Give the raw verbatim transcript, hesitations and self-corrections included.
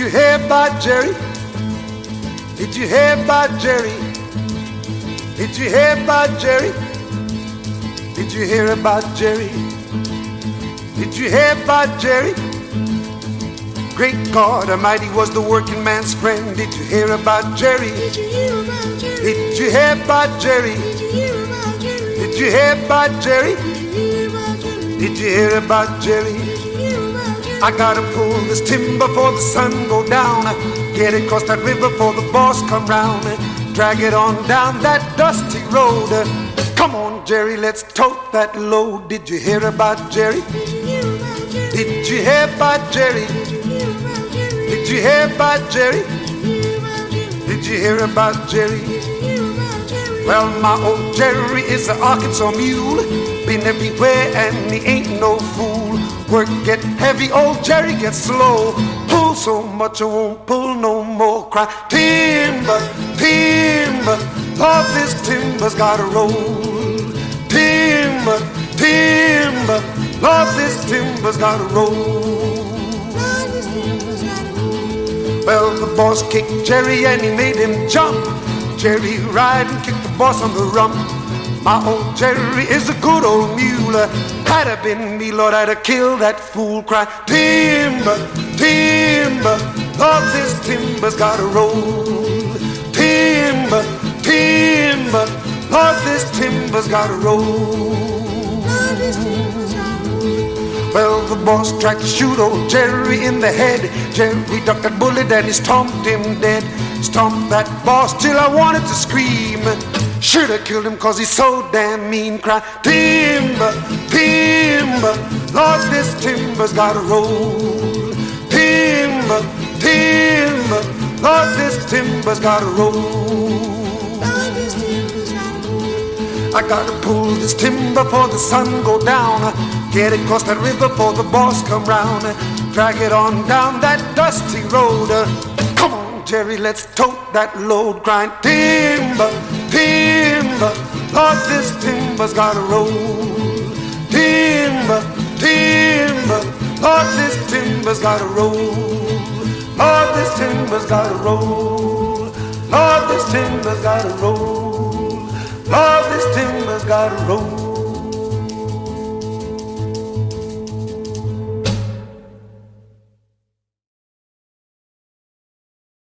you hear about Jerry? Did you hear about Jerry? Did you hear about Jerry? Did you hear about Jerry? Did you hear about Jerry? Great God Almighty was the working man's friend. Did you hear about Jerry? Did you hear about Jerry? Did you hear about Jerry? Did you hear about Jerry? Did you hear about Jerry? Did you hear about Jerry? Did you hear about Jerry? Did you hear about Jerry? I gotta pull this timber before the sun go down. Get it across that river before the boss come round. Drag it on down that dusty road. Come on, Jerry, let's tote that load. Did you hear about Jerry? Did you hear about Jerry? Did you hear about Jerry? Did you hear about Jerry? Did you hear about Jerry? Did you hear about Jerry? Well, my old Jerry is an Arkansas mule. Been everywhere and he ain't no fool. Work get heavy, old Jerry gets slow. Pull so much I won't pull no more. Cry, timber, timber, Lord, this timber's gotta roll. Timber, timber, Lord, this timber's gotta roll. Well, the boss kicked Jerry and he made him jump. Jerry ride and kicked the boss on the rump. My old Jerry is a good old mule. Had it been me, Lord, I'd have killed that fool. Cry, timber, timber, Lord, this timber's gotta roll. Timber, timber, Lord, this timber's gotta roll. Well, the boss tried to shoot old Jerry in the head. Jerry ducked that bullet and he stomped him dead. Stomped that boss till I wanted to scream. Should've killed him cause he's so damn mean. Cry, timber, timber, Lord, this timber's gotta roll. Timber, timber, Lord, this timber's gotta roll. I gotta pull this timber before the sun go down. Get it across that river before the boss come round. Drag it on down that dusty road. Come on, Jerry, let's tote that load. Grind timber, timber, Lord, this timber's gotta roll. Timber, timber, Lord, this timber's gotta roll. Lord, this timber's gotta roll. Lord, this timber's gotta roll. Lord, this timber's gotta roll.